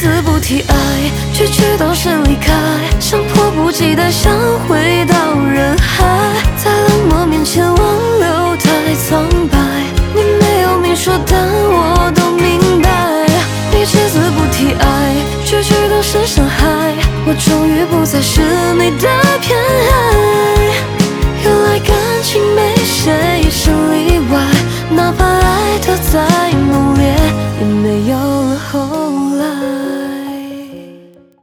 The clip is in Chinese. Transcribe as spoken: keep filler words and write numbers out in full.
字不提爱，句句都是离开，像迫不及待想回到人海，在冷漠面前挽留太苍白。你没有明说，但我都明白。你只字不提爱，句句都是伤害，我终于不再是你的偏爱。原来感情没谁